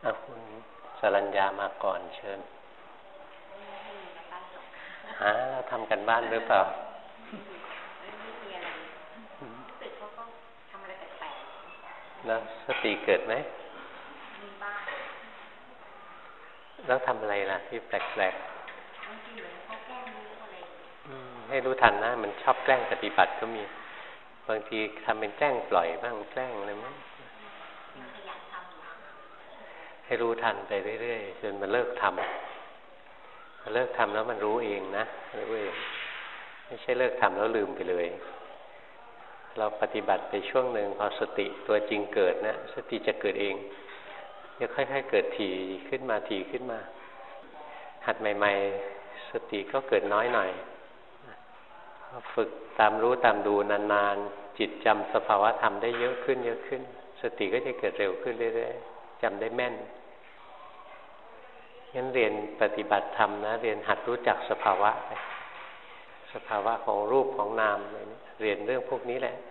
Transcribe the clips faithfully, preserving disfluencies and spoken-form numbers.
อ่ะคุณสรัญญามาก่อนเชิญหาเราทำกันบ้านหรือเปล่าแล้วสติเกิดไหมแล้วทำอะไรล่ะที่แปลกๆให้รู้ทันนะมันชอบแกล้งปฏิบัติก็มีบางทีทำเป็นแกล้งปล่อยบ้างแกล้งอะไรมั้งให้รู้ทันไปเรื่อยๆจนมันเลิกทำมันเลิกทำแล้วมันรู้เองนะรู้เองไม่ใช่เลิกทำแล้วลืมไปเลยเราปฏิบัติไปช่วงหนึ่งพอสติตัวจริงเกิดนะสติจะเกิดเองจะค่อยๆเกิดถี่ขึ้นมาถี่ขึ้นมาหัดใหม่ๆสติก็เกิดน้อยหน่อยฝึกตามรู้ตามดูนานๆจิตจำสภาวะธรรมได้เยอะขึ้นเยอะขึ้นสติก็จะเกิดเร็วขึ้นเรื่อยๆจำได้แม่นงั้นเรียนปฏิบัติธรรมนะเรียนหัดรู้จักสภาวะไปสภาวะของรูปของนามอะไรนี้เรียนเรื่องพวกนี้แหละ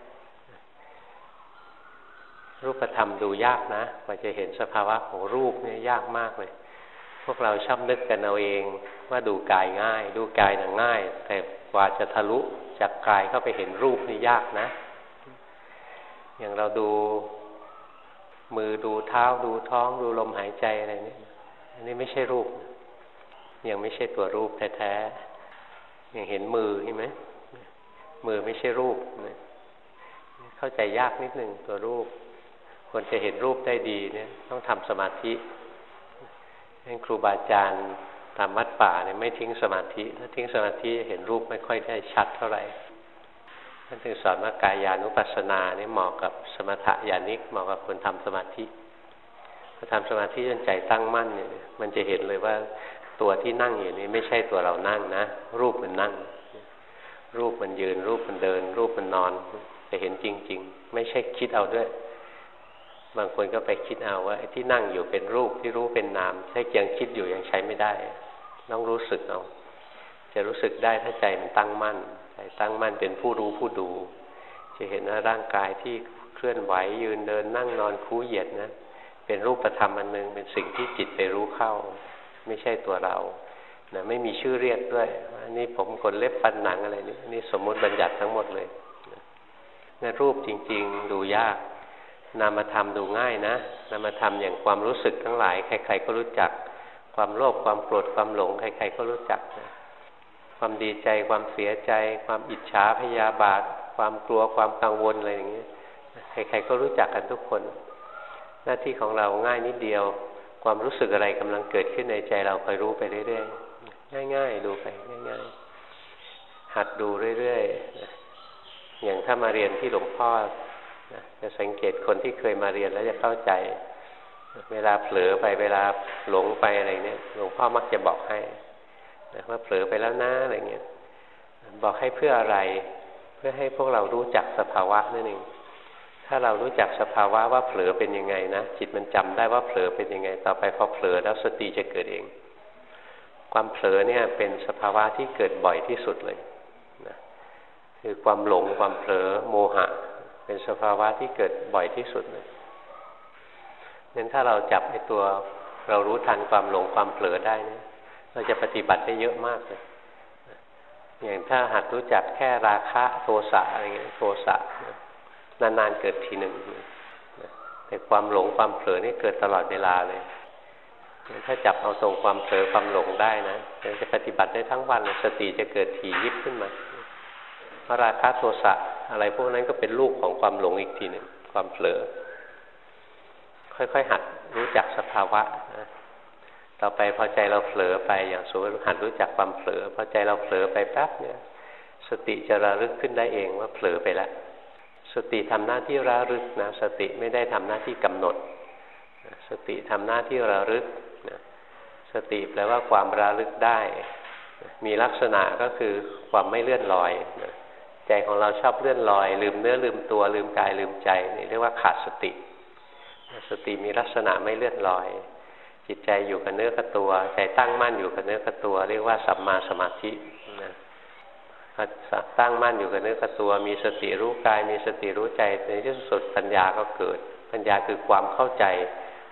รูปธรรมดูยากนะกว่าจะเห็นสภาวะของรูปเนี่ยยากมากเลยพวกเราชอบนึกกันเอาเองว่าดูกายง่ายดูกายน่ะง่ายแต่กว่าจะทะลุจากกายเข้าไปเห็นรูปนี่ยากนะอย่างเราดูมือดูเท้าดูท้องดูลมหายใจอะไรนี่อันนี้ไม่ใช่รูปยังไม่ใช่ตัวรูปแท้ๆอย่างเห็นมือใช่ไหมมือไม่ใช่รูปเข้าใจยากนิดหนึ่งตัวรูปคนจะเห็นรูปได้ดีเนี่ยต้องทำสมาธิให้ครูบาอาจารย์ตามวัดป่าเนี่ยไม่ทิ้งสมาธิถ้าทิ้งสมาธิเห็นรูปไม่ค่อยได้ชัดเท่าไหร่ท่านถึงสอนว่ากายานุปัสสนาเนี่ยเหมาะกับสมถะญาณิกเหมาะกับคนทำสมาธิพอทำสมาธิจนใจตั้งมั่นเนี่ยมันจะเห็นเลยว่าตัวที่นั่งอยู่นี้ไม่ใช่ตัวเรานั่งนะรูปมันนั่งรูปมันยืนรูปมันเดินรูปมันนอนจะเห็นจริงๆไม่ใช่คิดเอาด้วยบางคนก็ไปคิดเอาว่าไอ้ที่นั่งอยู่เป็นรูปที่รู้เป็นนามแค่ยังคิดอยู่ยังใช้ไม่ได้ต้องรู้สึกเอาจะรู้สึกได้ถ้าใจมันตั้งมั่นใจตั้งมั่นเป็นผู้รู้ผู้ดูจะเห็นว่าร่างกายที่เคลื่อนไหวยืนเดินนั่งนอนคู่เหยียดนะเป็นรูปธรรมอันนึงเป็นสิ่งที่จิตไปรู้เข้าไม่ใช่ตัวเรานะไม่มีชื่อเรียกด้วยอันนี้ผมขนเล็บฟันหนังอะไรนี่นี่สมมุติบัญญัติทั้งหมดเลยนะรูปจริงๆดูยากนามธรรมดูง่ายนะนามธรรมอย่างความรู้สึกทั้งหลายใครๆก็รู้จักความโลภความโกรธความหลงใครๆก็รู้จักนะความดีใจความเสียใจความอิจฉาพยาบาทความกลัวความกังวลอะไรอย่างนี้ใครๆก็รู้จักกันทุกคนหน้าที่ของเราง่ายนิดเดียวความรู้สึกอะไรกำลังเกิดขึ้นในใจเราคอยรู้ไปเรื่อยๆง่ายๆดูไปง่ายๆหัดดูเรื่อยๆอย่างถ้ามาเรียนที่หลวงพ่อจะสังเกตคนที่เคยมาเรียนแล้วจะเข้าใจเวลาเผลอไปเวลาหลงไปอะไรเนี่ยหลวงพ่อมักจะบอกให้ว่าเผลอไปแล้วนะอะไรเงี้ยบอกให้เพื่ออะไรเพื่อให้พวกเรารู้จักสภาวะนั่นเองถ้าเรารู้จักสภาวะว่าเผลอเป็นยังไงนะจิตมันจำได้ว่าเผลอเป็นยังไงต่อไปพอเผลอแล้วสติจะเกิดเองความเผลอเนี่ยเป็นสภาวะที่เกิดบ่อยที่สุดเลยนะคือความหลงความเผลอโมหะเป็นสภาวะที่เกิดบ่อยที่สุดเลยงั้นถ้าเราจับไอ้ตัวเรารู้ทันความหลงความเผลอได้เนี่ยเราจะปฏิบัติได้เยอะมากเลยอย่างถ้าหัดรู้จักแค่ราคะโทสะอะไรเงี้ยโทสะนานๆเกิดทีหนึ่งแต่ความหลงความเผลอนี่เกิดตลอดเวลาเลยถ้าจับเอาตรงความเผลอความหลงได้นะจะปฏิบัติได้ทั้งวันสติจะเกิดถี่ยิบขึ้นมาเพราะราคะโทสะอะไรพวกนั้นก็เป็นลูกของความหลงอีกทีหนึ่งความเผลอค่อยๆหัดรู้จักสภาวะนะต่อไปพอใจเราเผลอไปอย่างสมมติหัดรู้จักความเผลอพอใจเราเผลอไปแป๊บเนี่ยสติจะระลึกขึ้นได้เองว่าเผลอไปแล้วสติทำหน้าที่ระลึกนะสติไม่ได้ทำหน้าที่กำหนดสติทำหน้าที่ระลึกนะสติแปลว่าความระลึกได้มีลักษณะก็คือความไม่เลื่อนลอยนะใจของเราชอบเลื่อนลอยลืมเนื้อลืมตัวลืมกายลืมใจนี่เรียกว่าขาดสติสติมีลักษณะไม่เลื่อนลอยจิตใจอยู่กับเนื้อกับตัวใจตั้งมั่นอยู่กับเนื้อกับตัวเรียกว่าสัมมาสมาธินะตั้งมั่นอยู่กับเนื้อกับตัวมีสติรู้กายมีสติรู้ใจในที่สุดปัญญาก็เกิดปัญญาคือความเข้าใจ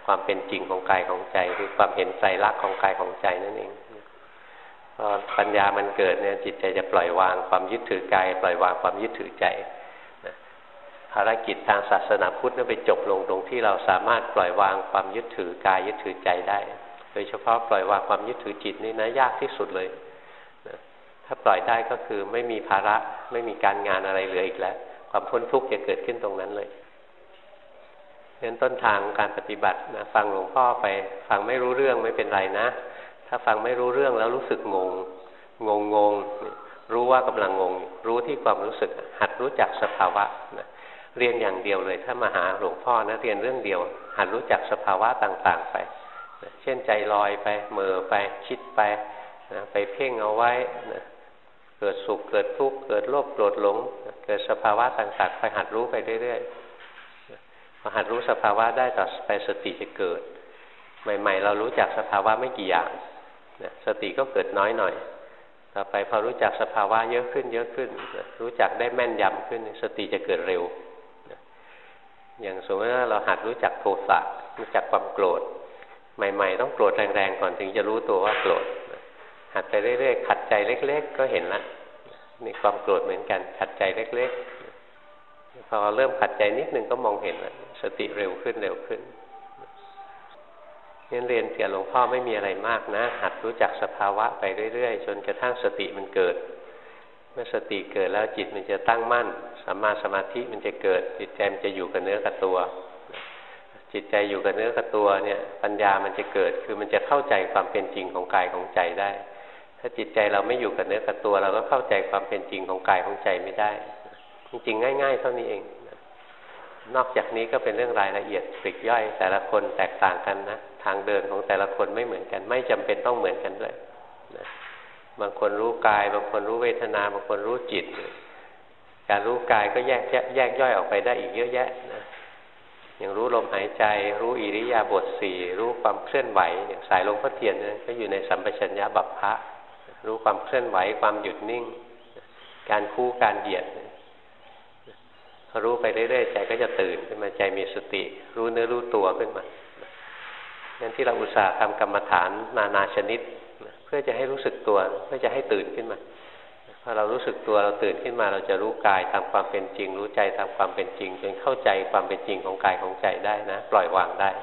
ความเป็นจริงของกายของใจคือความเห็นไตรลักษณ์ของกายของใจนั่นเองพอปัญญามันเกิดเนี่ยจิตใจจะปล่อยวางความยึดถือกายปล่อยวางความยึดถือใจภารกิจทางศาสนาพุทธนั้นไปจบลงตรงที่เราสามารถปล่อยวางความยึดถือกายยึดถือใจได้โดยเฉพาะปล่อยวางความยึดถือจิตนี่นะยากที่สุดเลยถ้าปล่อยได้ก็คือไม่มีภาระไม่มีการงานอะไรเหลืออีกแล้วความพ้นทุกข์จะเกิดขึ้นตรงนั้นเลยเพราะฉะนั้นต้นทางการปฏิบัตินะฟังหลวงพ่อไปฟังไม่รู้เรื่องไม่เป็นไรนะถ้าฟังไม่รู้เรื่องแล้วรู้สึกงงงงงงรู้ว่ากำลังงงรู้ที่ความรู้สึกหัดรู้จักสภาวะนะเรียนอย่างเดียวเลยถ้ามาหาหลวงพ่อนะเรียนเรื่องเดียวหัดรู้จักสภาวะต่างๆไปนะเช่นใจลอยไปเหม่อไปคิดไปนะไปเพ่งเอาไว้นะเกิดสุขเกิดทุกข์เกิดโลภโกรธหลงนะเกิดสภาวะต่างๆไปหัดรู้ไปเรื่อยๆพอหัดรู้สภาวะได้ต่อไปสติจะเกิดใหม่ๆเรารู้จักสภาวะไม่กี่อย่างนะสติก็เกิดน้อยหน่อยต่อไปพอรู้จักสภาวะเยอะขึ้นเยอะขึ้นนะรู้จักได้แม่นยำขึ้นสติจะเกิดเร็วนะอย่างสมมติว่าเราหัดรู้จักโทสะรู้จักความโกรธใหม่ๆต้องโกรธแรงๆก่อนถึงจะรู้ตัวว่าโกรธนะหัดไปเรื่อยๆขัดใจเล็กๆก็เห็นละนี่ความโกรธเหมือนกันขัดใจเล็กๆพอเริ่มขัดใจนิดนึงก็มองเห็นละสติเร็วขึ้นเร็วขึ้นงั้นเรียนเกี่ยวหลวงพ่อไม่มีอะไรมากนะหัดรู้จักสภาวะไปเรื่อยๆจนกระทั่งสติมันเกิดเมื่อสติเกิดแล้วจิตมันจะตั้งมั่นสัมมาสมาธิมันจะเกิดจิตใจมันจะอยู่กับเนื้อกับตัวจิตใจอยู่กับเนื้อกับตัวเนี่ยปัญญามันจะเกิดคือมันจะเข้าใจความเป็นจริงของกายของใจได้ถ้าจิตใจเราไม่อยู่กับเนื้อกับตัวเราก็เข้าใจความเป็นจริงของกายของใจไม่ได้จริงๆง่ายๆเท่านี้เองนอกจากนี้ก็เป็นเรื่องรายละเอียดปลีกย่อยแต่ละคนแตกต่างกันนะทางเดินของแต่ละคนไม่เหมือนกันไม่จำเป็นต้องเหมือนกันด้วยนะบางคนรู้กายบางคนรู้เวทนาบางคนรู้จิตการรู้กายก็แยกแยกย่อยออกไปได้อีกเยอะแยะนะอย่างรู้ลมหายใจรู้อิริยาบถสี่รู้ความเคลื่อนไหวอย่างสายลมพ่อเทียนนะก็อยู่ในสัมปชัญญะบัพพะรู้ความเคลื่อนไหวความหยุดนิ่งการคู่การเหยียดพอรู้ไปเรื่อยๆใจก็จะตื่นขึ้นมาใจมีสติรู้เนื้อรู้ตัวขึ้นมางั้นที่เราอุตส่าห์ทำกรรมฐานนานาชนิดเพื่อจะให้รู้สึกตัวเพื่อจะให้ตื่นขึ้นมาพอเรารู้สึกตัวเราตื่นขึ้นมาเราจะรู้กายตามความเป็นจริงรู้ใจตามความเป็นจริงจนเข้าใจความเป็นจริงของกายของใจได้นะปล่อยวางได้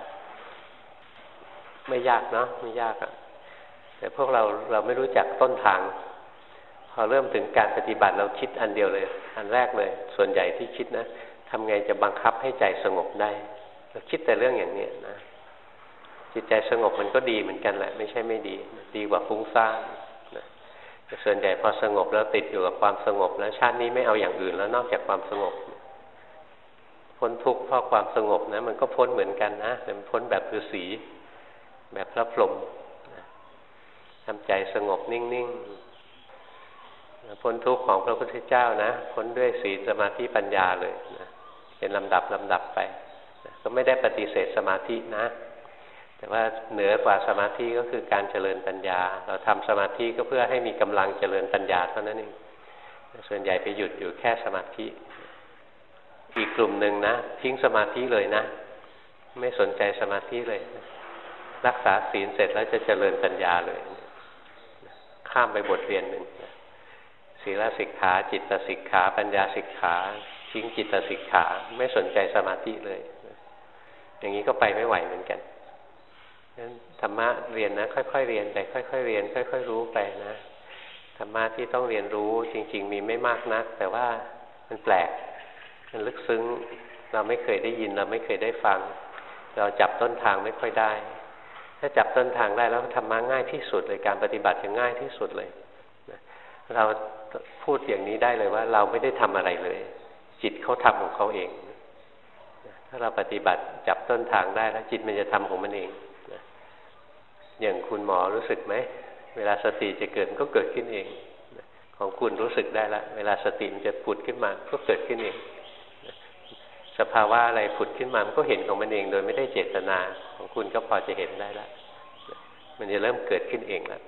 ไม่ยากเนาะไม่ยากอ่ะแต่พวกเราเราไม่รู้จักต้นทางพอเริ่มถึงการปฏิบัติเราคิดอันเดียวเลยอันแรกเลยส่วนใหญ่ที่คิดนะทำไงจะบังคับให้ใจสงบได้เราคิดแต่เรื่องอย่างนี้นะจิตใจสงบมันก็ดีเหมือนกันแหละไม่ใช่ไม่ดีดีกว่าฟุ้งซ่านนะแต่ส่วนใหญ่พอสงบแล้วติดอยู่กับความสงบแล้วชาตินี้ไม่เอาอย่างอื่นแล้วนอกจากความสงบพ้นทุกข์เพราะความสงบนะมันก็พ้นเหมือนกันนะแต่มันพ้นแบบฤาษีแบบพระพรหมนะทำใจสงบนิ่งๆพ้นทุกข์ของพระพุทธเจ้านะพ้นด้วยศีลสมาธิปัญญาเลยนะเป็นลำดับลำดับไปนะก็ไม่ได้ปฏิเสธสมาธินะแต่ว่าเหนือกว่าสมาธิก็คือการเจริญปัญญาเราทำสมาธิก็เพื่อให้มีกำลังเจริญปัญญาเท่านั้นเองส่วนใหญ่ไปหยุดอยู่แค่สมาธิอีกกลุ่มหนึ่งนะทิ้งสมาธิเลยนะไม่สนใจสมาธิเลยรักษาศีลเสร็จแล้วจะเจริญปัญญาเลยข้ามไปบทเรียนหนึ่งศีลสิกขาจิตสิกขาปัญญาสิกขาทิ้งจิตสิกขาไม่สนใจสมาธิเลยอย่างนี้ก็ไปไม่ไหวเหมือนกันนั้นธรรมะเรียนนะค่อยๆเรียนไปค่อยๆเรียนค่อยๆรู้ไปนะธรรมะที่ต้องเรียนรู้จริงๆมีไม่มากนักแต่ว่ามันแปลกมันลึกซึ้งเราไม่เคยได้ยินเราไม่เคยได้ฟังเราจับต้นทางไม่ค่อยได้ถ้าจับต้นทางได้แล้วธรรมะง่ายที่สุดเลยการปฏิบัติจะง่ายที่สุดเลยเราพูดอย่างนี้ได้เลยว่าเราไม่ได้ทำอะไรเลยจิตเขาทำของเขาเองถ้าเราปฏิบัติจับต้นทางได้แล้วจิตมันจะทำของมันเองอย่างคุณหมอรู้สึกไหมเวลาสติจะเกิดก็เกิดขึ้นเองของคุณรู้สึกได้ละเวลาสติมันจะผุดขึ้นมาก็เกิดขึ้นเองสภาวะอะไรผุดขึ้นมามันก็เห็นของมันเองโดยไม่ได้เจตนาของคุณก็พอจะเห็นได้ละมันจะเริ่มเกิดขึ้นเองแล้ว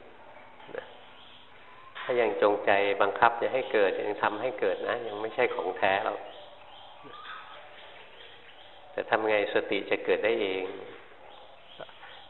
ถ้ายังจงใจบังคับจะให้เกิดยังทำให้เกิดนะยังไม่ใช่ของแท้หรอกแต่ทำไงสติจะเกิดได้เอง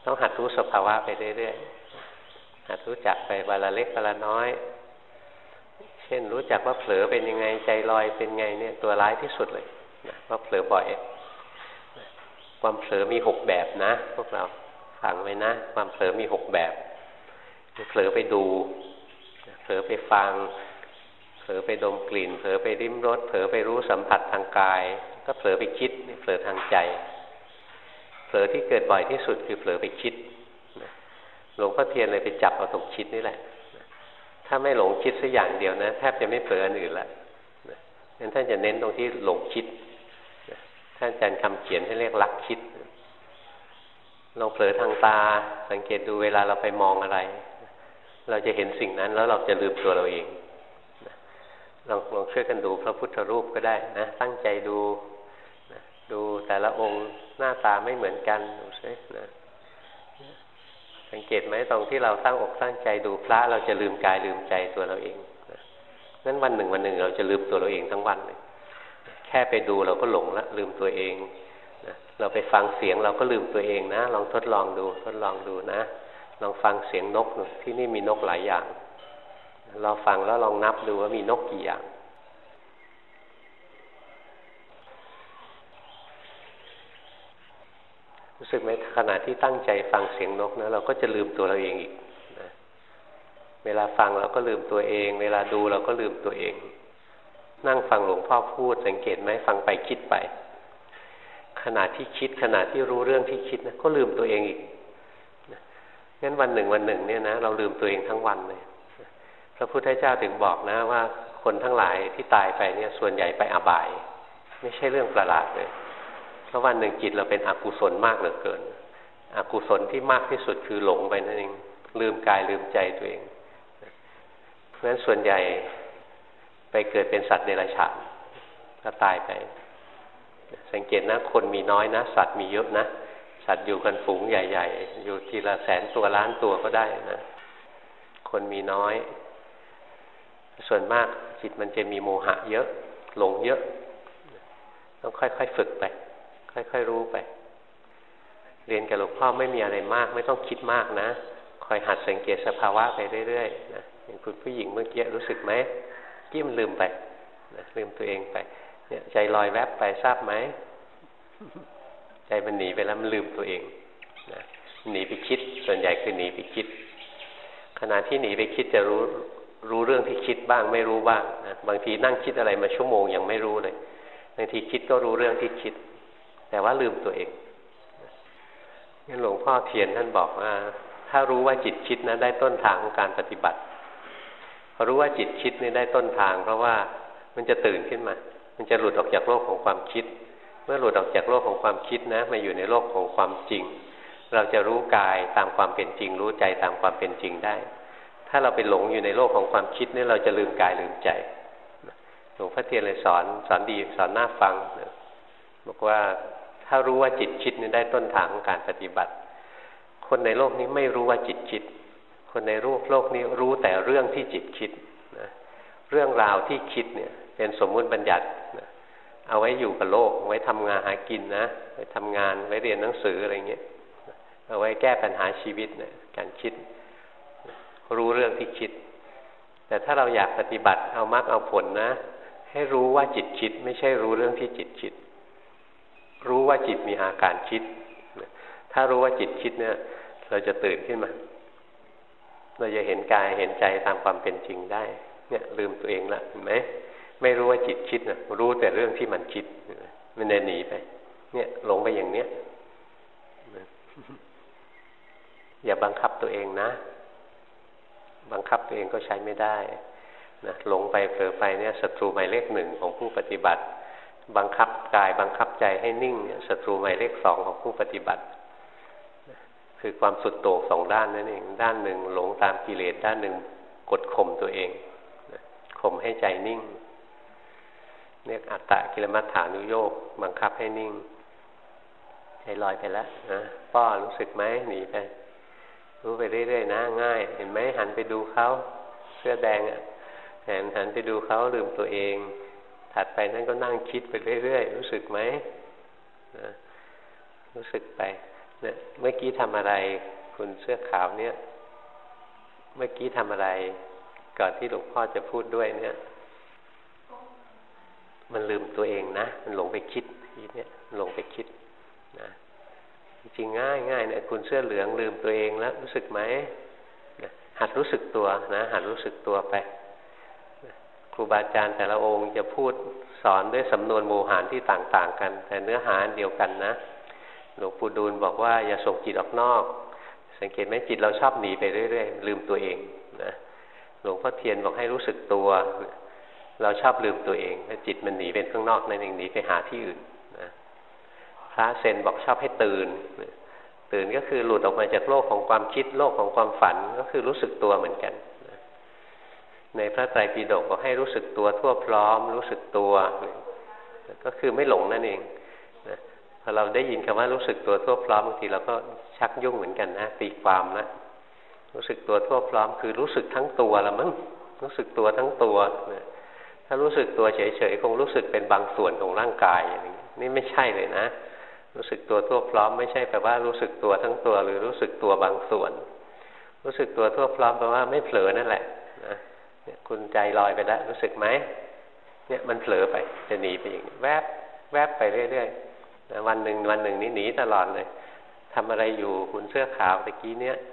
ต้องหัดรู้สภาวะไปเรื่อยๆหัดรู้จักไปวันละเล็กวันละน้อยเช่นรู้จักว่าเผลอเป็นยังไงใจลอยเป็นไงเนี่ยตัวร้ายที่สุดเลยนะว่าเผลอบ่อยความเผลอมีหกแบบนะพวกเราฟังไว้นะความเผลอมีหกแบบเผลอไปดูเผลอไปฟังเผลอไปดมกลิ่นเผลอไปริมรสเผลอไปรู้สัมผัสทางกายก็เผลอไปคิดเผลอทางใจเผลอที่เกิดบ่อยที่สุดคือเผลอไปคิดหลวงพ่อเทียนเลยไปจับเอาตรงคิดนี่แหละถ้าไม่หลงคิดสักอย่างเดียวนะแทบจะไม่เผลออันอื่นละงั้นท่านจะเน้นตรงที่หลงคิดท่านอาจารย์คำเขียนให้เรียกลักคิดลองเผลอทางตาสังเกตดูเวลาเราไปมองอะไรเราจะเห็นสิ่งนั้นแล้วเราจะลืมตัวเราเองลองลองช่วยกันดูพระพุทธรูปก็ได้นะตั้งใจดูนะดูแต่ละองค์หน้าตาไม่เหมือนกันดูซินะสังเกตไหมตรงที่เราตั้งอกตั้งใจดูพระเราจะลืมกายลืมใจตัวเราเองนะงั้นวันหนึ่งวันหนึ่งเราจะลืมตัวเราเองทั้งวันเลยแค่ไปดูเราก็หลงละลืมตัวเองนะเราไปฟังเสียงเราก็ลืมตัวเองนะลองทดลองดูทดลองดูนะลองฟังเสียงนกที่นี่มีนกหลายอย่างเราฟังแล้วลองนับดูว่ามีนกกี่อย่างรู้สึกไหมขณะที่ตั้งใจฟังเสียงนกนะเราก็จะลืมตัวเราเองอีกนะเวลาฟังเราก็ลืมตัวเองเวลาดูเราก็ลืมตัวเองนั่งฟังหลวงพ่อพูดสังเกตไหมฟังไปคิดไปขณะที่คิดขณะที่รู้เรื่องที่คิดนะก็ลืมตัวเองอีกงั้นวันหนึ่งวันหนึ่งเนี่ยนะเราลืมตัวเองทั้งวันเลยพระพุทธเจ้าถึงบอกนะว่าคนทั้งหลายที่ตายไปเนี่ยส่วนใหญ่ไปอบายไม่ใช่เรื่องประหลาดเลยเพราะวันหนึ่งจิตเราเป็นอกุศลมากเหลือเกินอกุศลที่มากที่สุดคือหลงไปนั่นเองลืมกายลืมใจตัวเองเพราะฉะนั้นส่วนใหญ่ไปเกิดเป็นสัตว์เดรัจฉานถ้าตายไปสังเกตนะคนมีน้อยนะสัตว์มีเยอะนะสัตว์อยู่กันฝูงใหญ่ๆอยู่ทีละแสนตัวล้านตัวก็ได้นะคนมีน้อยส่วนมากจิตมันจะมีโมหะเยอะหลงเยอะต้องค่อยๆฝึกไปค่อยๆรู้ไปเรียนกับหลวงพ่อไม่มีอะไรมากไม่ต้องคิดมากนะคอยหัดสังเกตสภาวะไปเรื่อยๆนะอย่างคุณผู้หญิงเมื่อกี้รู้สึกไหมกิ้มลืมไปนะลืมตัวเองไปเนี่ยใจลอยแวบไปทราบไหมใจมันหนีไปแล้วมันลืมตัวเองนะหนีไปคิดส่วนใหญ่คือหนีไปคิดขณะที่หนีไปคิดจะรู้รู้เรื่องที่คิดบ้างไม่รู้บ้างนะบางทีนั่งคิดอะไรมาชั่วโมงยังไม่รู้เลยบางทีคิดก็รู้เรื่องที่คิดแต่ว่าลืมตัวเองงั้นหลวงพ่อเทียนท่านบอกว่าถ้ารู้ว่าจิตคิดนะได้ต้นทางของการปฏิบัติพอรู้ว่าจิตคิดนี่ได้ต้นทางเพราะว่ามันจะตื่นขึ้นมามันจะหลุดออกจากโลกของความคิดเมื่อหลุดออกจากโลกของความคิดนะมาอยู่ในโลกของความจริงเราจะรู้กายตามความเป็นจริงรู้ใจตามความเป็นจริงได้ถ้าเราไปหลงอยู่ในโลกของความคิดนี่เราจะลืมกายลืมใจหลวงพ่อเทียนเลยสอนสอนดีสอนน่าฟังบอกว่าถ้ารู้ว่าจิตคิดนี่ได้ต้นทางของการปฏิบัติคนในโลกนี้ไม่รู้ว่าจิตคิดคนในรูปโลกนี้รู้แต่เรื่องที่จิตคิดนะเรื่องราวที่คิดเนี่ยเป็นสมมุติบัญญัตินะเอาไว้อยู่กับโลกไว้ทำงานหากินนะไว้ทำงานไว้เรียนหนังสืออะไรเงี้ยเอาไว้แก้ปัญหาชีวิตเนี่ยการคิดรู้เรื่องที่คิดแต่ถ้าเราอยากปฏิบัติเอามรรคเอาผลนะให้รู้ว่าจิตคิดไม่ใช่รู้เรื่องที่จิตคิดรู้ว่าจิตมีอาการคิดถ้ารู้ว่าจิตคิดเนี่ยเราจะตื่นขึ้นมาเราจะเห็นกายเห็นใจตามความเป็นจริงได้เนี่ยลืมตัวเองละเห็นไหมไม่รู้ว่าจิตคิดนะรู้แต่เรื่องที่มันคิดมันหนีไปเนี่ยหลงไปอย่างเนี้ยอย่าบังคับตัวเองนะบังคับตัวเองก็ใช้ไม่ได้นะหลงไปเผลอไปเนี่ยศัตรูหมายเลขหนึ่งของผู้ปฏิบัติบังคับกายบังคับใจให้นิ่งเนี่ยศัตรูหมายเลขสองของผู้ปฏิบัติคือความสุดโต่งสองด้านนั่นเองด้านหนึ่งหลงตามกิเลสด้านหนึ่งกดข่มตัวเองข่มให้ใจนิ่งเรียกอัตตกิลมัฏฐานุโยคบังคับให้นิ่งใจลอยไปแล้วนะป้อรู้สึกไหมหนีไปรู้ไปเรื่อยๆนะง่ายเห็นไหมหันไปดูเขาเสื้อแดงอ่ะหันหันไปดูเขาลืมตัวเองถัดไปนั่นก็นั่งคิดไปเรื่อยๆรู้สึกไหมนะรู้สึกไปเนี่ยเมื่อกี้ทำอะไรคุณเสื้อขาวเนี่ยเมื่อกี้ทำอะไรก่อนที่หลวงพ่อจะพูดด้วยเนี่ยมันลืมตัวเองนะมันหลงไปคิดทีเนี่ยหลงไปคิดนะจริงง่ายง่ายเนี่ยคุณเสื้อเหลืองลืมตัวเองแล้วรู้สึกไหมหัดรู้สึกตัวนะหัดรู้สึกตัวไปครูบาอาจารย์แต่ละองค์จะพูดสอนด้วยสำนวนโมหารที่ต่างๆกันแต่เนื้อหาเดียวกันนะหลวงปู่ดูลบอกว่าอย่าส่งจิตออกนอกสังเกตไหมจิตเราชอบหนีไปเรื่อยๆลืมตัวเองนะหลวงพ่อเทียนบอกให้รู้สึกตัวเราชอบลืมตัวเองถ้าจิตมันหนีเป็นข้างนอกนั่นเองหนีไปหาที่อื่นนะพระเซนบอกชอบให้ตื่นตื่นก็คือหลุดออกมาจากโลกของความคิดโลกของความฝันก็คือรู้สึกตัวเหมือนกันในพระไตรปิฎกบอกให้รู้สึกตัวทั่วพร้อมรู้สึกตัวก็คือไม่หลงนั่นเองนะพอเราได้ยินคำว่ารู้สึกตัวทั่วพร้อมบางทีเราก็ชักยุ่งเหมือนกันนะตีความนะรู้สึกตัวทั่วพร้อมคือรู้สึกทั้งตัวละมั้งรู้สึกตัวทั้งตัวนะถ้ารู้สึกตัวเฉยๆคงรู้สึกเป็นบางส่วนของร่างกายอย่างนี้นี่ไม่ใช่เลยนะรู้สึกตัวทั่วพร้อมไม่ใช่แปลว่ารู้สึกตัวทั้งตัวหรือรู้สึกตัวบางส่วนรู้สึกตัวทั่วพร้อมแปลว่าไม่เผลอนั่นแหละนะคุณใจลอยไปแล้วรู้สึกไหมเนี่ยมันเผลอไปจะหนีไปอย่างนี้แวบแวบไปเรื่อยๆนะวันหนึ่งวันหนึ่งนี่หนีตลอดเลยทำอะไรอยู่คุณเสื้อขาวตะกี้เนี่ย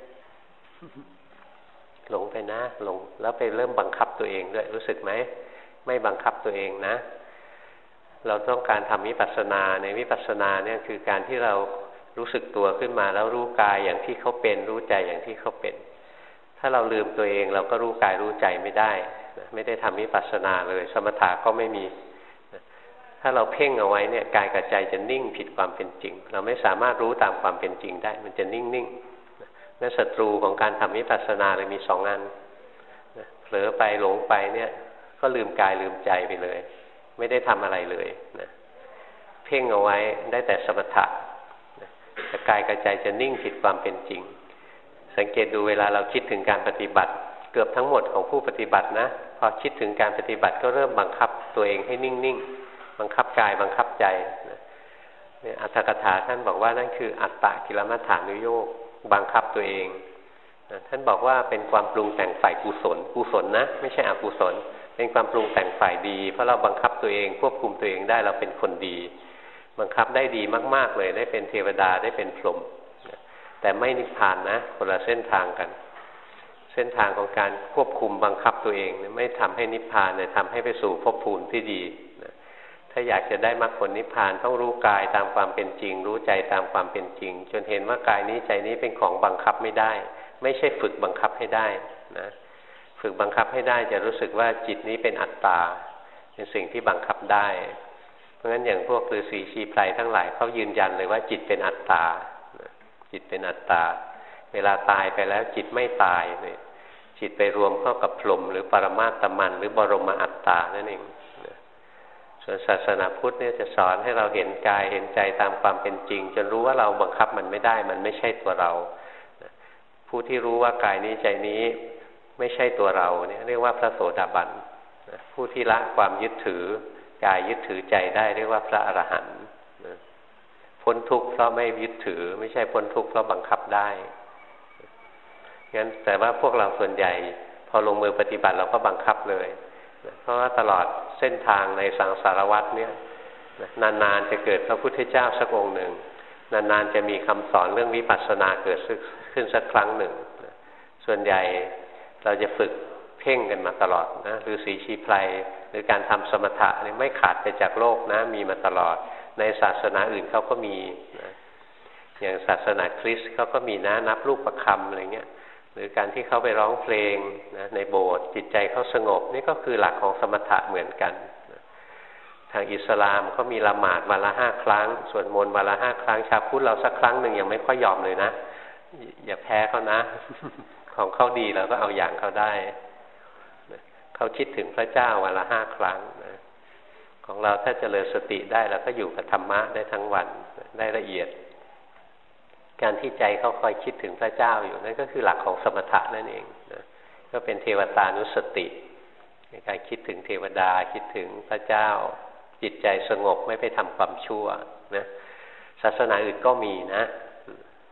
หลงไปนะหลงแล้วไปเริ่มบังคับตัวเองด้วยรู้สึกไหมไม่บังคับตัวเองนะเราต้องการทำวิปัสสนาในวิปัสสนาเนี่ยคือการที่เรารู้สึกตัวขึ้นมาแล้วรู้กายอย่างที่เขาเป็นรู้ใจอย่างที่เขาเป็นถ้าเราลืมตัวเองเราก็รู้กายรู้ใจไม่ได้ไม่ได้ทำวิปัสสนาเลยสมถะก็ไม่มีถ้าเราเพ่งเอาไว้เนี่ยกายกับใจจะนิ่งผิดความเป็นจริงเราไม่สามารถรู้ตามความเป็นจริงได้มันจะนิ่งๆนั่นศัตรูของการทำวิปัสสนาเลยมีสองอันเผลอไปหลงไปเนี่ยก็ลืมกายลืมใจไปเลยไม่ได้ทำอะไรเลยนะเพ่งเอาไว้ได้แต่สมถะแต่กายกับใจจะนิ่งผิดความเป็นจริงสังเกตดูเวลาเราคิดถึงการปฏิบัติเกือบทั้งหมดของผู้ปฏิบัตินะพอคิดถึงการปฏิบัติก็เริ่มบังคับตัวเองให้นิ่งๆบังคับกายบังคับใจนะเนี่ยอัตถกถาท่านบอกว่านั่นคืออัตตกิลมัฏฐานุโยคบังคับตัวเองนะท่านบอกว่าเป็นความปรุงแต่งฝ่ายกุศลกุศลนะไม่ใช่อกุศลเป็นความปรุงแต่งฝ่ายดีเพราะเราบังคับตัวเองควบคุมตัวเองได้เราเป็นคนดีบังคับได้ดีมากๆเลยได้เป็นเทวดาได้เป็นพรหมแต่ไม่นิพพานนะคนละเส้นทางกันเส้นทางของการควบคุมบังคับตัวเองไม่ทำให้นิพพานเนี่ยทำให้ไปสู่ภพภูมิที่ดีถ้าอยากจะได้มรรคผลนิพพานต้องรู้กายตามความเป็นจริงรู้ใจตามความเป็นจริงจนเห็นว่ากายนี้ใจนี้เป็นของบังคับไม่ได้ไม่ใช่ฝึกบังคับให้ได้นะฝึกบังคับให้ได้จะรู้สึกว่าจิตนี้เป็นอัตตาเป็นสิ่งที่บังคับได้เพราะฉะนั้นอย่างพวกฤาษีชีไพรทั้งหลายเขายืนยันเลยว่าจิตเป็นอัตตาจิตเป็นอัตตาเวลาตายไปแล้วจิตไม่ตายเนี่ยจิตไปรวมเข้ากับพรหมหรือปรมาตมันหรือบรมอัตตานั่นเองส่วนศาสนาพุทธเนี่ยจะสอนให้เราเห็นกายเห็นใจตามความเป็นจริงจนรู้ว่าเราบังคับมันไม่ได้มันไม่ใช่ตัวเราผู้ที่รู้ว่ากายนี้ใจนี้ไม่ใช่ตัวเราเนี่ยเรียกว่าพระโสดาบันผู้ที่ละความยึดถือกายยึดถือใจได้เรียกว่าพระอรหันต์พ้นทุกข์เพราะไม่ยึดถือไม่ใช่พ้นทุกข์เพราะบังคับได้งั้นแต่ว่าพวกเราส่วนใหญ่พอลงมือปฏิบัติเราก็บังคับเลยเพราะว่าตลอดเส้นทางในสังสารวัฏเนี่ยนานๆจะเกิดพระพุทธเจ้าสักองค์หนึ่งนานๆจะมีคำสอนเรื่องวิปัสสนาเกิดขึ้นสักครั้งหนึ่งส่วนใหญ่เราจะฝึกเพ่งกันมาตลอดนะฤาษีชีไพรหรือการทำสมถะนี่ไม่ขาดไปจากโลกนะมีมาตลอดในศาสนาอื่นเขาก็มีนะอย่างศาสนาคริสต์เขาก็มีนะนับลูกประคำอะไรเงี้ยหรือการที่เขาไปร้องเพลงนะในโบสถ์จิตใจเขาสงบนี่ก็คือหลักของสมถะเหมือนกันนะทางอิสลามเขามีละหมาดวันละห้าครั้งสวดมนต์วันละห้าครั้งชาวพุทธเราสักครั้งหนึ่งยังไม่ค่อยยอมเลยนะอย่าแพ้เขานะของเขาดีเราก็เอาอย่างเขาได้เขาคิดถึงพระเจ้าวันละห้าครั้งนะของเราถ้าเจริญสติได้เราก็อยู่กับธรรมะได้ทั้งวันได้ละเอียดการที่ใจเขาคอยคิดถึงพระเจ้าอยู่นั่นก็คือหลักของสมถะนั่นเองนะก็เป็นเทวตานุสติในการคิดถึงเทวดาคิดถึงพระเจ้าจิตใจสงบไม่ไปทำความชั่วนะศาสนาอื่นก็มีนะ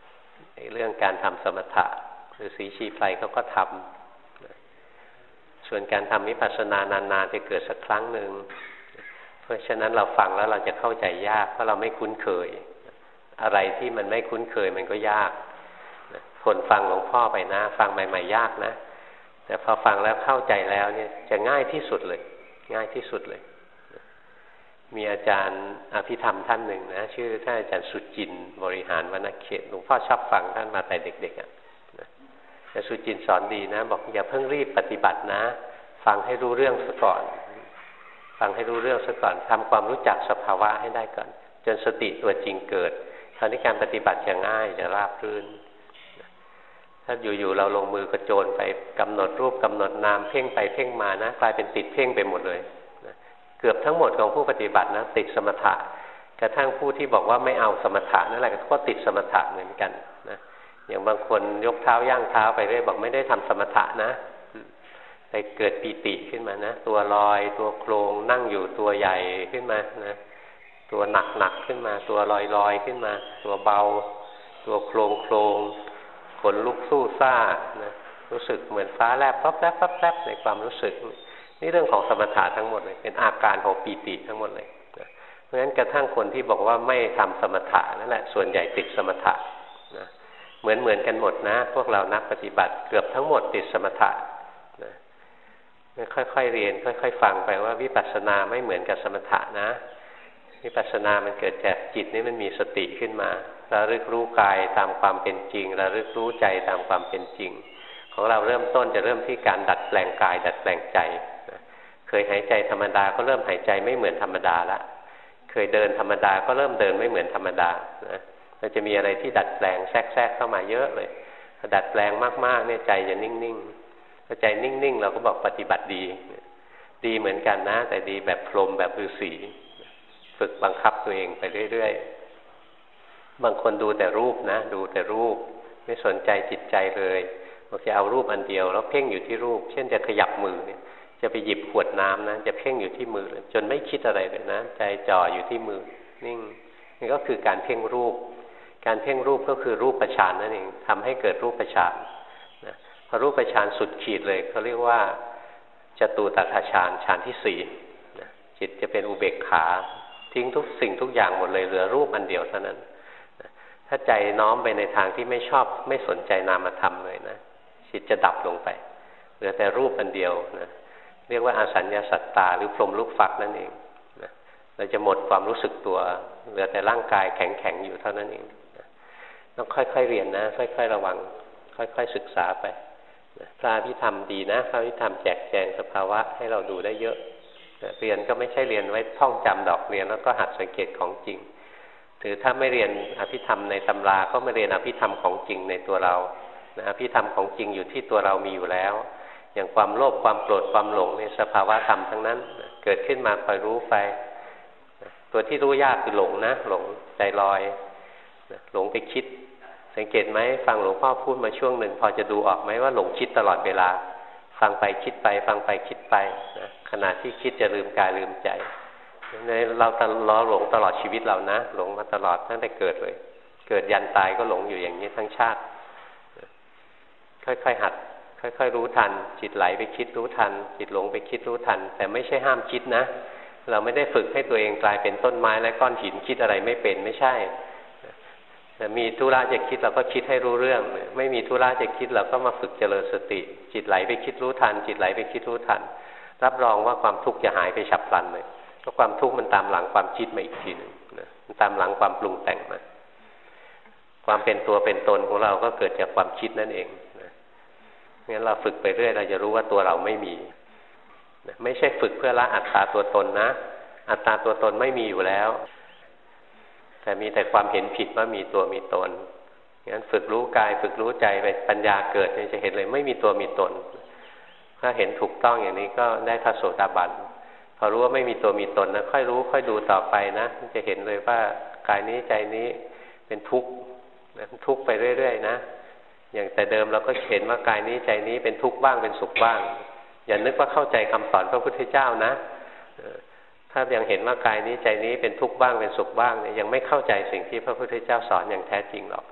เรื่องการทำสมถะหรือสีชีไพรเขาก็ทำส่วนการทำวิปัสสนานานๆจะเกิดสักครั้งหนึ่งเพราะฉะนั้นเราฟังแล้วเราจะเข้าใจยากเพราะเราไม่คุ้นเคยอะไรที่มันไม่คุ้นเคยมันก็ยากคนฟังหลวงพ่อไปนะฟังใหม่ๆยากนะแต่พอฟังแล้วเข้าใจแล้วเนี่ยจะง่ายที่สุดเลยง่ายที่สุดเลยมีอาจารย์อภิธรรมท่านหนึ่งนะชื่อท่านอาจารย์สุจินต์บริหารวรรณเขตหลวงพ่อชอบฟังท่านมาแต่เด็กๆอ่ะแต่สุจินต์สอนดีนะบอกอย่าเพิ่งรีบปฏิบัตินะฟังให้รู้เรื่องซะก่อนฟังให้รู้เรื่องซะก่อนทำความรู้จักสภาวะให้ได้ก่อนจนสติตัวจริงเกิดคราวนี้การปฏิบัติจะง่ายจะราบรื่นถ้าอยู่ๆเราลงมือกระโจนไปกำหนดรูปกำหนดนามเพ่งไปเพ่งมานะกลายเป็นติดเพ่งไปหมดเลยเกือบทั้งหมดของผู้ปฏิบัตินะติดสมถะกระทั่งผู้ที่บอกว่าไม่เอาสมถะนั่นแหละก็ติดสมถะเหมือนกันนะอย่างบางคนยกเท้าย่างเท้าไปเรื่อยบอกไม่ได้ทำสมถะนะไปเกิดปีติขึ้นมานะตัวลอยตัวโครงนั่งอยู่ตัวใหญ่ขึ้นมานะตัวหนักหนักขึ้นมาตัวลอยลอยขึ้นมาตัวเบาตัวโครงโครงขนลุกสู้ซ่านะรู้สึกเหมือนฟ้าแลบปั๊บแลบปั๊บแลบในความรู้สึกนี่เรื่องของสมถะทั้งหมดเลยเป็นอาการของปีติทั้งหมดเลยนะเพราะฉะนั้นกระทั่งคนที่บอกว่าไม่ทำสมถะนั่นแหละส่วนใหญ่ติดสมถะนะเหมือนเหมือนกันหมดนะพวกเรานักปฏิบัติเกือบทั้งหมดติดสมถะนะค่อยๆเรียนค่อยๆฟังไปว่าวิปัสสนาไม่เหมือนกับสมถะนะวิปัสสนามันเกิดจากจิตนี่มันมีสติขึ้นมาระลึกรู้กายตามความเป็นจริงระลึกรู้ใจตามความเป็นจริงของเราเริ่มต้นจะเริ่มที่การดัดแปลงกายดัดแปลงใจเคยหายใจธรรมดาก็เริ่มหายใจไม่เหมือนธรรมดาละเคยเดินธรรมดาก็เริ่มเดินไม่เหมือนธรรมดานะมันจะมีอะไรที่ดัดแปลงแทรกๆเข้ามาเยอะเลยดัดแปลงมากๆเนี่ยใจจะนิ่งๆพอใจนิ่งๆเราก็บอกปฏิบัติดีดีเหมือนกันนะแต่ดีแบบพรหมแบบฤาษีฝึกบังคับตัวเองไปเรื่อยๆบางคนดูแต่รูปนะดูแต่รูปไม่สนใจจิตใจเลยบอกจะเอารูปอันเดียวแล้วเพ่งอยู่ที่รูปเช่นจะขยับมือเนี่ยจะไปหยิบขวดน้ำนะจะเพ่งอยู่ที่มือจนไม่คิดอะไรเลยนะใจจ่ออยู่ที่มือนิ่งนี่ก็คือการเพ่งรูปการเพ่งรูปก็คือรูปฌานนั่นเองทำให้เกิดรูปฌานนะพอรูปฌานสุดขีดเลยเขาเรียกว่าจตุตถฌานฌานที่สี่นะจิตจะเป็นอุเบกขาทิ้งทุกสิ่งทุกอย่างหมดเลยเหลือรูปอันเดียวเท่านั้นนะถ้าใจน้อมไปในทางที่ไม่ชอบไม่สนใจนามธรรมเลยนะจิตจะดับลงไปเหลือแต่รูปอันเดียวนะเรียกว่าอาสัญญาสัตตาหรือพรหมลูกฟักนั่นเองนะเราจะหมดความรู้สึกตัวเหลือแต่ร่างกายแข็งๆอยู่เท่านั้นเองนะต้องค่อยๆเรียนนะค่อยๆระวังค่อยๆศึกษาไปนะพระอภิธรรมดีนะพระอภิธรรมแจกแจงสภาวะให้เราดูได้เยอะนะเรียนก็ไม่ใช่เรียนไว้ท่องจำดอกเรียนแล้วก็หัดสังเกตของจริงถือถ้าไม่เรียนอภิธรรมในตำราก็ไม่เรียนอภิธรรมของจริงในตัวเรานะอภิธรรมของจริงอยู่ที่ตัวเรามีอยู่แล้วอย่างความโลภความโกรธความหลงในสภาวะธรรมทั้งนั้นเกิดขึ้นมาคอยรู้ไปตัวที่รู้ยากคือหลงนะหลงใจลอยหลงไปคิดสังเกตไหมฟังหลวงพ่อพูดมาช่วงหนึ่งพอจะดูออกไหมว่าหลงคิดตลอดเวลาฟังไปคิดไปฟังไปคิดไปนะขณะที่คิดจะลืมกายลืมใจในเราตลอดหลงตลอดชีวิตเรานะหลงมาตลอดตั้งแต่เกิดเลยเกิดยันตายก็หลงอยู่อย่างนี้ทั้งชาติค่อยๆหัดค่อยๆรู้ทันจิตไหลไปคิดรู้ทันจิตหลงไปคิดรู้ทันแต่ไม่ใช่ห้ามคิดนะเราไม่ได้ฝึกให้ตัวเองกลายเป็นต้นไม้และก้อนหินคิดอะไรไม่เป็นไม่ใช่แต่มีธุระจะคิดเราก็คิดให้รู้เรื่องไม่มีธุระจะคิดเราก็มาฝึกเจริญสติจิตไหลไปคิดรู้ทันจิตไหลไปคิดรู้ทันรับรองว่าความทุกข์จะหายไปฉับพลันเลยเพราะความทุกข์มันตามหลังความคิดมาอีกทีนึงนะมันตามหลังความปรุงแต่งมาความเป็นตัวเป็นตนของเราก็เกิดจากความคิดนั่นเองงั้นเราฝึกไปเรื่อยเราจะรู้ว่าตัวเราไม่มีไม่ใช่ฝึกเพื่อละอัตตาตัวตนนะอัตตาตัวตนไม่มีอยู่แล้วแต่มีแต่ความเห็นผิดว่ามีตัวมีตนงั้นฝึกรู้กายฝึกรู้ใจไปปัญญาเกิดจะเห็นเลยไม่มีตัวมีตนถ้าเห็นถูกต้องอย่างนี้ก็ได้พระโสดาบันพอรู้ว่าไม่มีตัวมีตนนะค่อยรู้ค่อยดูต่อไปนะจะเห็นเลยว่ากายนี้ใจนี้เป็นทุกข์ทุกข์ไปเรื่อยๆนะอย่างแต่เดิมเราก็เห็นว่ากายนี้ใจนี้เป็นทุกข์บ้างเป็นสุขบ้างอย่านึกว่าเข้าใจคำสอนพระพุทธเจ้านะถ้ายังเห็นว่ากายนี้ใจนี้เป็นทุกข์บ้างเป็นสุขบ้างเนี่ยยังไม่เข้าใจสิ่งที่พระพุทธเจ้าสอนอย่างแท้จริงหรอก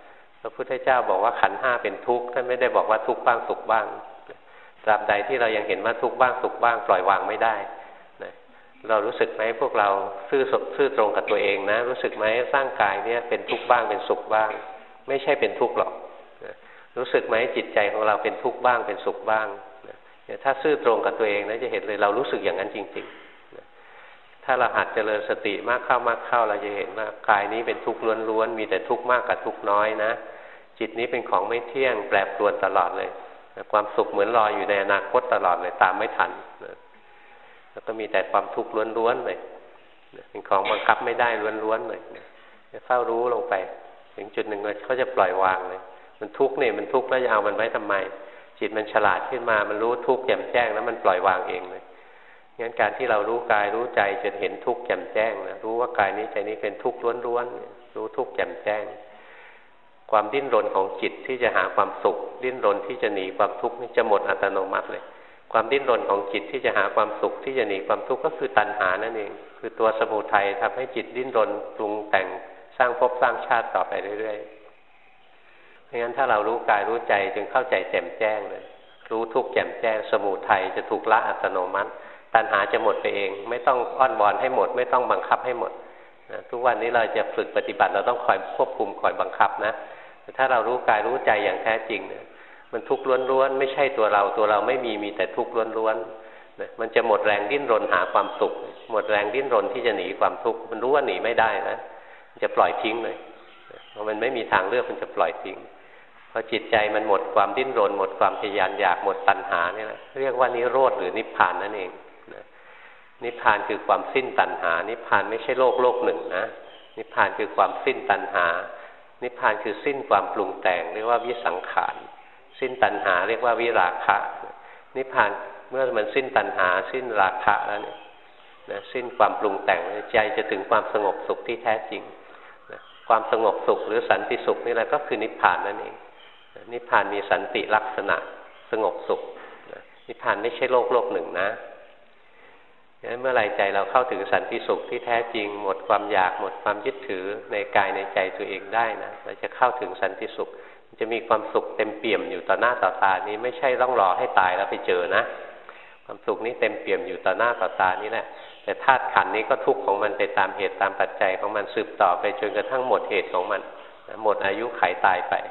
พระพุทธเจ้าบอกว่าขันธ์ห้าเป็นทุกข์ท่านไม่ได้บอกว่าทุกข์บ้างสุขบ้างตราบใดที่เรายังเห็นว่าทุกข์บ้างสุขบ้างปล่อยวางไม่ได้นะเรารู้สึกไหมพวกเราซื่อซื่อตรงกับตัวเองนะรู้สึกไหมร่างกายเนี่ยเป็นทุกข์บ้างเป็นสุขบ้างไม่ใช่เป็นทุกข์หรอกนะรู้สึกไหมจิตใจของเราเป็นทุกข์บ้างเป็นสุขบ้างนะถ้าซื่อตรงกับตัวเองนะจะเห็นเลยเรารู้สึกอย่างนั้นจริงๆนะถ้าเราหัดเจริญสติมากเข้ามากเข้าเราจะเห็นว่ากายนี้เป็นทุกข์ล้วนๆมีแต่ทุกข์มากกับทุกข์น้อยนะจิตนี้เป็นของไม่เที่ยงแปรปรวนตลอดเลยความสุขเหมือนรออยู่ในอนาคตตลอดเลยตามไม่ทันนะแล้วก็มีแต่ความทุกข์ล้วนๆเลยเป็นของบังคับไม่ได้ล้วนๆเลยจะเฝ้ารู้ลงไปถึงจุดหนึ่งเลยเขาจะปล่อยวางเลยมันทุกข์เนี่ยมันทุกข์แล้วจะเอามันไว้ทำไมจิตมันฉลาดขึ้นมามันรู้ทุกข์แจ่มแจ้งแล้วมันปล่อยวางเองเลยงั้นการที่เรารู้กายรู้ใจจนเห็นทุกข์แจ่มแจ้งนะรู้ว่ากายนี้ใจนี้เป็นทุกข์ล้วนๆรู้ทุกข์แจ่มแจ้งความดิ้นรนของจิตที่จะหาความสุขดิ้นรนที่จะหนีความทุกข์นี่จะหมดอัตโนมัติเลยความดิ้นรนของจิตที่จะหาความสุขที่จะหนีความทุกข์ก็คือตัณหานั่นเองคือตัวสมุทัยทำให้จิตดิ้นรนปรุงแต่งสร้างภพสร้างชาติต่อไปเรื่อยๆเพราะงั้นถ้าเรารู้กายรู้ใจจึงเข้าใจแจ่มแจ้งเลยรู้ทุกข์แจ่มแจ้งสมุทัยจะถูกละอัตโนมัติตัณหาจะหมดไปเองไม่ต้องอ้อนวอนให้หมดไม่ต้องบังคับให้หมดนะทุกวันนี้เราจะฝึกปฏิบัติเราต้องคอยควบคุมคอยบังคับนะแต่ถ้าเรารู้กายรู้ใจอย่างแท้จริงเนี่ยมันทุกข์ล้วนๆไม่ใช่ตัวเราตัวเราไม่มีมีแต่ทุกข์ล้วนๆนะมันจะหมดแรงดิ้นรนหาความสุขหมดแรงดิ้นรนที่จะหนีความทุกข์มันรู้ว่าหนีไม่ได้นะมันจะปล่อยทิ้งเลยเพราะมันไม่มีทางเลือกมันจะปล่อยทิ้งพอจิตใจมันหมดความดิ้นรนหมดความทยานอยากหมดตัณหาเนี่ยนะเรียกว่านิโรธหรือนิพพานนั่นเองนะนิพพานคือความสิ้นตัณหานิพพานไม่ใช่โลกโลกหนึ่งนะนิพพานคือความสิ้นตัณหานิพพานคือสิ้นความปรุงแต่งเรียกว่าวิสังขารสิ้นตัณหาเรียกว่าวิราคะนิพพานเมื่อมันสิ้นตัณหาสิ้นราคะแล้วเนี่ยนะสิ้นความปรุงแต่งใจจะถึงความสงบสุขที่แท้จริงนะความสงบสุขหรือสันติสุขนี่แหละก็คือนิพพานนั่นเองนะนิพพานมีสันติลักษณะสงบสุขนะนิพพานไม่ใช่โลกโลกหนึ่งนะเมื่อไรใจเราเข้าถึงสันติสุขที่แท้จริงหมดความอยากหมดความยึดถือในกายในใจตัวเองได้นะเราจะเข้าถึงสันติสุขจะมีความสุขเต็มเปี่ยมอยู่ต่อหน้าต่อตานี้ไม่ใช่ต้องรอให้ตายแล้วไปเจอนะความสุขนี้เต็มเปี่ยมอยู่ต่อหน้าต่อตานี้แหละแต่ธาตุขันธ์นี้ก็ทุกข์ของมันไปตามเหตุตามปัจจัยของมันสืบต่อไปจนกระทั่งหมดเหตุของมันหมดอายุขัยตายไป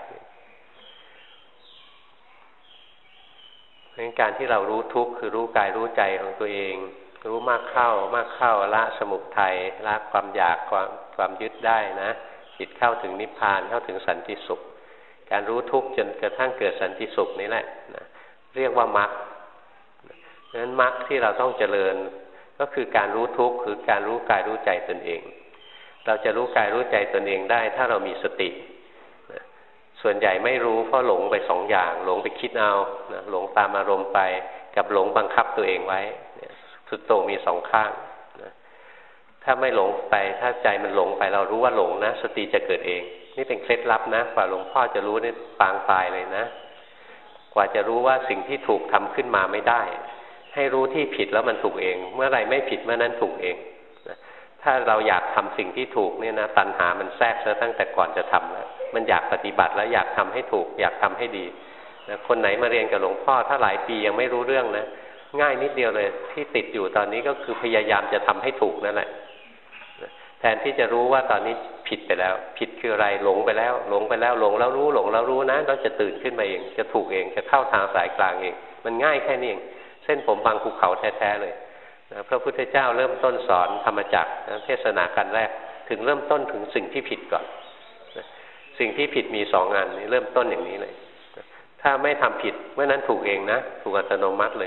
เพราะงั้นการที่เรารู้ทุกข์คือรู้กายรู้ใจของตัวเองรู้มากเข้ามากเข้าละสมุทัยละความอยากความความยึดได้นะจิตเข้าถึงนิพพานเข้าถึงสันติสุขการรู้ทุกข์จนกระทั่งเกิดสันติสุขนี่แหละนะเรียกว่ามรรคดังนั้นมรรคที่เราต้องเจริญก็คือการรู้ทุกข์คือการรู้กายรู้ใจตนเองเราจะรู้กายรู้ใจตนเองได้ถ้าเรามีสตินะส่วนใหญ่ไม่รู้เพราะหลงไปสองอย่างหลงไปคิดเอานะหลงตามอารมณ์ไปกับหลงบังคับตัวเองไว้สุดโต่งมีสองข้างนะถ้าไม่หลงไปถ้าใจมันหลงไปเรารู้ว่าหลงนะสติจะเกิดเองนี่เป็นเคล็ดลับนะกว่าหลวงพ่อจะรู้นี่ปางตายเลยนะกว่าจะรู้ว่าสิ่งที่ถูกทำขึ้นมาไม่ได้ให้รู้ที่ผิดแล้วมันถูกเองเมื่อไรไม่ผิดเมื่อนั้นถูกเองนะถ้าเราอยากทำสิ่งที่ถูกเนี่ยนะตัณหามันแทรกซะตั้งแต่ก่อนจะทำแล้วมันอยากปฏิบัติแล้วอยากทำให้ถูกอยากทำให้ดีนะคนไหนมาเรียนกับหลวงพ่อถ้าหลายปียังไม่รู้เรื่องนะง่ายนิดเดียวเลยที่ติดอยู่ตอนนี้ก็คือพยายามจะทำให้ถูกนั่นแหละแทนที่จะรู้ว่าตอนนี้ผิดไปแล้วผิดคืออะไรหลงไปแล้วหลงไปแล้วหลงแล้วรู้หลงแล้วรู้นะเราจะตื่นขึ้นมาเองจะถูกเองจะเข้าทางสายกลางเองมันง่ายแค่นี้เองเส้นผมบางภูเขาแท้ๆเลยนะพระพุทธเจ้าเริ่มต้นสอนธรรมจักรนะเทศนากันแรกถึงเริ่มต้นถึงสิ่งที่ผิดก่อนนะสิ่งที่ผิดมีสองงานนี้เริ่มต้นอย่างนี้เลยนะถ้าไม่ทำผิดเมื่อนั้นถูกเองนะถูกอัตโนมัติเลย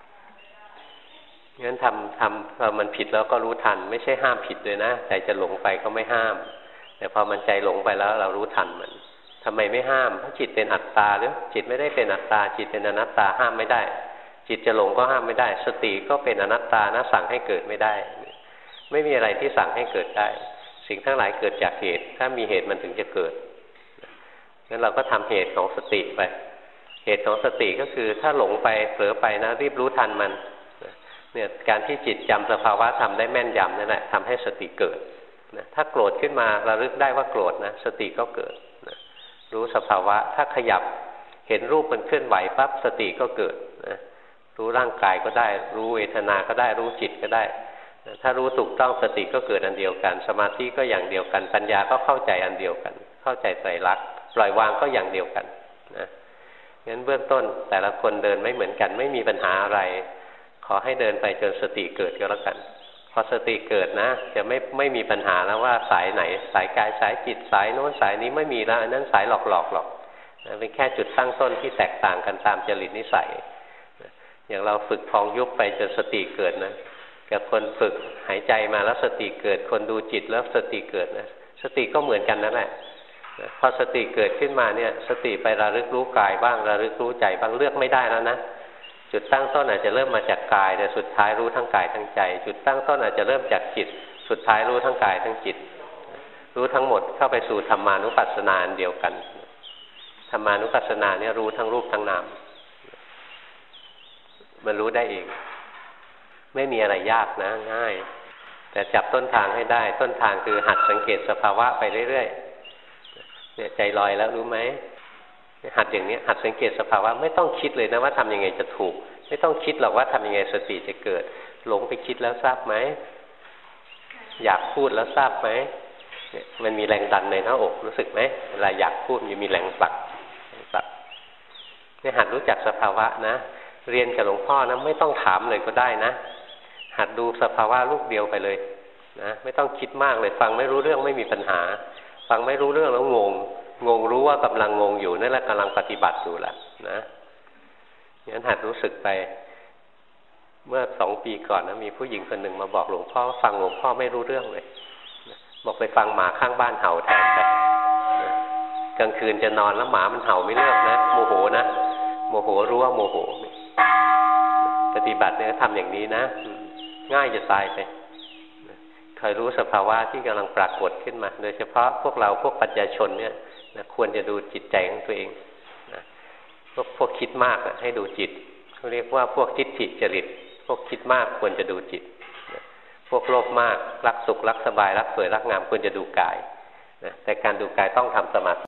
งั้นทำทำพอมันผิดแล้วก็รู้ทันไม่ใช่ห้ามผิดเลยนะใจจะหลงไปก็ไม่ห้ามแต่พอมันใจหลงไปแล้วเรารู้ทันมันทำไมไม่ห้ามเพราะจิตเป็นอัตตาหรือจิตไม่ได้เป็นอัตตาจิตเป็นอนัตตาห้ามไม่ได้จิตจะหลงก็ห้ามไม่ได้สติก็เป็นอนัตตานะสั่งให้เกิดไม่ได้ไม่มีอะไรที่สั่งให้เกิดได้สิ่งทั้งหลายเกิดจากเหตุถ้ามีเหตุมันถึงจะเกิดงั้นเราก็ทำเหตุของสติไปเหตุของสติก็คือถ้าหลงไปเผลอไปนะรีบรู้ทันมันเนี่ยการที่จิตจำสภาวะธรรมได้แม่นยำนั่นแหละทำให้สติเกิดนะถ้าโกรธขึ้นมาระลึกได้ว่าโกรธนะสติก็เกิดนะรู้สภาวะถ้าขยับเห็นรูปมันเคลื่อนไหวปั๊บสติก็เกิดนะรู้ร่างกายก็ได้รู้เวทนาก็ได้รู้จิตก็ได้นะถ้ารู้ถูกต้องสติก็เกิดอันเดียวกันสมาธิก็อย่างเดียวกันปัญญาก็เข้าใจอันเดียวกันเข้าใจไตรลักษณ์ปล่อยวางก็อย่างเดียวกันนะงั้นเบื้องต้นแต่ละคนเดินไม่เหมือนกันไม่มีปัญหาอะไรขอให้เดินไปจนสติเกิดก็แล้วกันพอสติเกิดนะจะไม่ไม่มีปัญหาแล้วว่าสายไหนสายกายสายจิตสายโน้นสายนี้ไม่มีแล้วอันนั้นสายหลอกหลอกหรอกนะเป็นแค่จุดตั้งต้นที่แตกต่างกันตามจริตนิสัยนะอย่างเราฝึกพองยุบไปจนสติเกิดนะกับคนฝึกหายใจมาแล้วสติเกิดคนดูจิตแล้วสติเกิดนะสติก็เหมือนกันนั่นแหละนะพอสติเกิดขึ้นมาเนี่ยสติไประลึกรู้กายบ้างระลึกรู้ใจบ้างเลือกไม่ได้แล้วนะจุดตั้งต้นอาจจะเริ่มมาจากกายแต่สุดท้ายรู้ทั้งกายทั้งใจจุดตั้งต้นอาจจะเริ่มจากจิตสุดท้ายรู้ทั้งกายทั้งจิตรู้ทั้งหมดเข้าไปสู่ธรรมานุปัสสนาอันเดียวกันธรรมานุปัสสนาเนี่ยรู้ทั้งรูปทั้งนามมันรู้ได้เองไม่มีอะไรยากนะง่ายแต่จับต้นทางให้ได้ต้นทางคือหัดสังเกตสภาวะไปเรื่อยๆเนี่ยใจลอยแล้วรู้ไหมหัดอย่างนี้หัดสังเกตสภาวะไม่ต้องคิดเลยนะว่าทำยังไงจะถูกไม่ต้องคิดหรอกว่าทำยังไงสติจะเกิดหลงไปคิดแล้วทราบไหมอยากพูดแล้วทราบไหมเนี่ยมันมีแรงดันในหน้าอกรู้สึกไหมเวลาอยากพูดมันมีแรงผลักผลักเนี่ยหัดรู้จักสภาวะนะเรียนกับหลวงพ่อนะไม่ต้องถามเลยก็ได้นะหัดดูสภาวะลูกเดียวไปเลยนะไม่ต้องคิดมากเลยฟังไม่รู้เรื่องไม่มีปัญหาฟังไม่รู้เรื่องแล้วงงงงรู้ว่ากำลังงงอยู่นั่นแหละกำลังปฏิบัติอยู่แหละนะงั้นหัดรู้สึกไปเมื่อสองปีก่อนนะมีผู้หญิงคนหนึ่งมาบอกหลวงพ่อฟังหลวงพ่อไม่รู้เรื่องเลยบอกไปฟังหมาข้างบ้านเห่าแทนไปกลางคืนจะนอนแล้วหมามันเห่าไม่เลิกนะโมโหนะโมโหรู้ว่าโมโหปฏิบัติเนี่ยทำอย่างนี้นะง่ายจะตายไปคอยรู้สภาวะที่กำลังปรากฏขึ้นมาโดยเฉพาะพวกเราพวกปัญญาชนเนี่ยนะควรจะดูจิตใจของตัวเองนะพวกพวกคิดมากนะให้ดูจิตเขาเรียกว่าพวกทิฏฐิจริตพวกคิดมากควรจะดูจิตนะพวกโลภมากรักสุขรักสบายรักสวยรักงามควรจะดูกายนะแต่การดูกายต้องทำสมาธิ